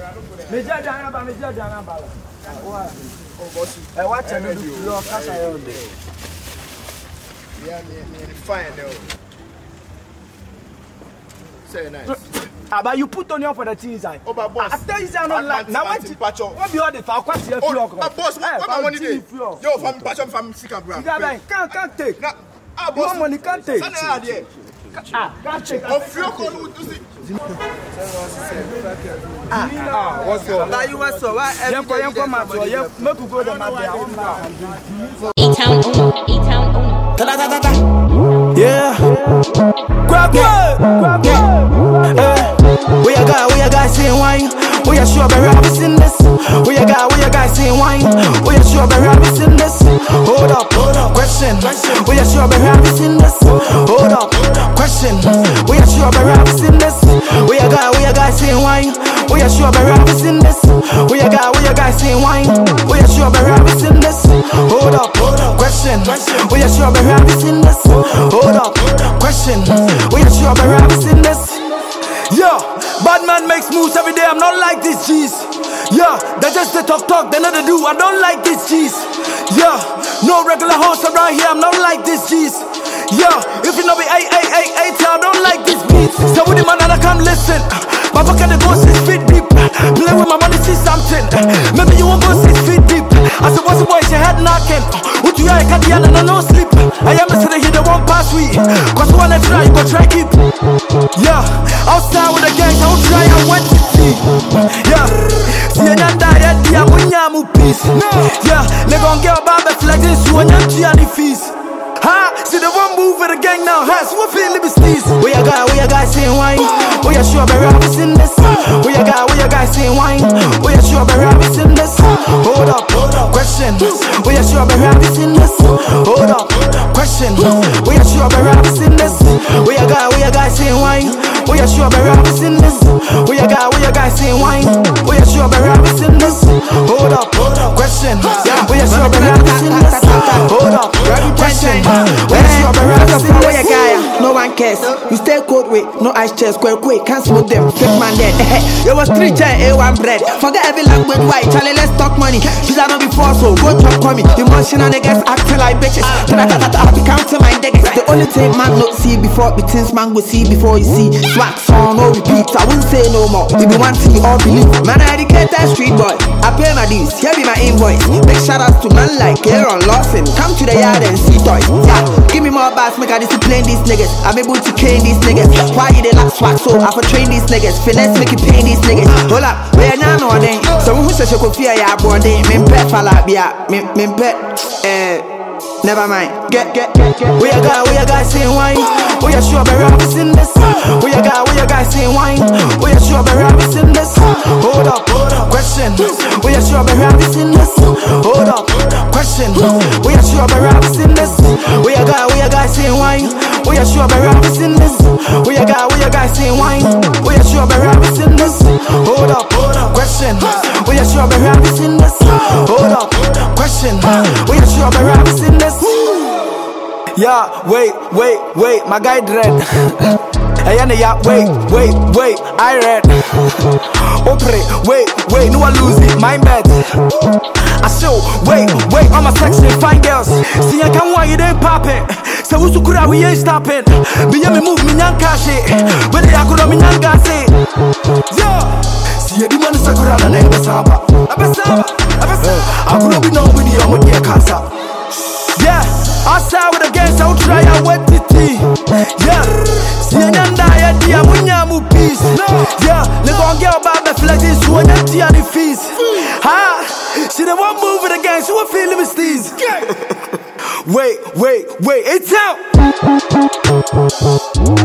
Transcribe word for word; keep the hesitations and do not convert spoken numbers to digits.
Major Dana ba Major Dana ba. Wa. Oh boss. Eh wa channel do lo kasa yo de. Yeah, me me fine though. Say nice. Ah, but you put onion for the cheese I. Oh, but boss. After you say I don't like. Now what? What be all the for kwati e fi Oh, but boss, what my money dey? Yo, from patch from Sika bro. You got can't can't take. Nah, ah boss. Your money can't take. Ah, there. Ah, can't take. Of fuel code to see. Ah, ah, what's up? Now you want so why every day you come out so you make you go the mat there. I want back. E-Town Uno, E-Town Uno. Ta ta ta ta. Yeah. Grab it. Grab it. We a guy, we a guy saying wine. We a strawberry rabbits in this. We a guy, we a guy saying wine. We a strawberry rabbits in this. Hold up, hold up. Question. We a strawberry rabbits in this. Hold up. Question. We a strawberry rabbits in this. We a guy, we a guy saying wine. We a strawberry rabbits in this. We a guy, we a guy saying wine. We a strawberry rabbits in this. Hold up. Question. We a strawberry rabbits in this. Hold up. Question. We a strawberry rabbits in this. Yo, bad man makes moves every day. I'm not like this G's. Yeah, they just they talk talk, they know they do. I don't like this G's. Yeah, no regular hoes around here. I'm not like this G's. Yeah, if you know me, ay ay ay ay, I don't like this beats. So with the man and I come listen. My pocket the go six feet deep. Play with my money, see something. Maybe you won't go six feet deep. I said, what's the boy? Your head knocking. What you I can't yell and I no sleep. I am listening here, they won't pass we. Cause when I try, you go try keep. Yeah, outside with the gang, I don't try, I went to see. Yeah, see a nyan die, yeah, when you peace. Yeah, they gon' get a barber flag this, you and your the fees. Ha! See the one move with the gang now has what feel it steez. We a guy, we a guy saying wine. We a strawberry rabbits in this. We a guy, we a guy saying wine. We a strawberry rabbits in this. Hold up, hold up. Question. We a strawberry rabbits in this. Hold up. Question. We a strawberry rabbits in this. We a guy, we a guy saying wine. We a strawberry rabbits in this. We a guy, we a guy saying wine. We a strawberry rabbits in this. Hold up, hold up. Question. We a strawberry rabbits in this. Hold up. Question. No one cares. You stay cold with no ice chest, quick quick, can't smoke them. Fake man dead. You was three chair, A one bread. Forget every language white, Charlie, let's talk money. She's not before, so go talk for me. Emotional niggas acting like bitches. Then I got to be counting my niggas. The only thing man not see before between man will see before you see. Swag song, no repeat. I won't say no more. You be one thing you all believe. Man, I educated street boy. I pay my dues. Here be my invoice. Big shout outs to man like Aaron Lawson. Come to the yard and see toys. Yeah, give me more bars, make I discipline these niggas. I'm able to cane these niggas. Why you they like swag so I for train these niggas. Finesse make you pain these niggas. Hold up, we're not on it. So who says you could fear ya born day? Min pet fala bia, min min pet. Eh, never mind. Get get get get. We a guy, we a guy saying wine. We a strawberry rabbits in this. We a guy, we a guy saying wine. We a strawberry rabbits in this. Hold up, hold up. Question. We a strawberry rabbits in this. Hold up. Question. We a strawberry rabbits in this. We a guy, we a guy saying wine. We a strawberry rabbits in this. We a guy, we a guy saying wine. We a strawberry rabbits in this. Hold up, hold up. Question. We a strawberry rabbits in this. Hold up. Question. We a strawberry rabbits in this. Yeah, wait, wait, wait, my guy dread. Hey, yeah, wait, wait, wait, I read. Opre, wait, wait, no I lose it, my bad. I show, wait, wait, on my section, fine girls. See, I can't want you, they ain't popping. So who's who could I, we ain't stopping. Be me move, me nyan cash it. But they are good on me nyan gas it. Yeah. See, the man is a good on the name of Saba. Abasaba, Abasaba. I could be known with the young with the cancer. Yeah, outside with the gangs, I'll try and wet it. Yeah, see, I'm not dying, I'm not peace. Yeah, they gon' get about the flag, this one, empty and the fees. Ha, see, the one move with the gangs, who are feeling with these. Wait, wait, wait, it's out.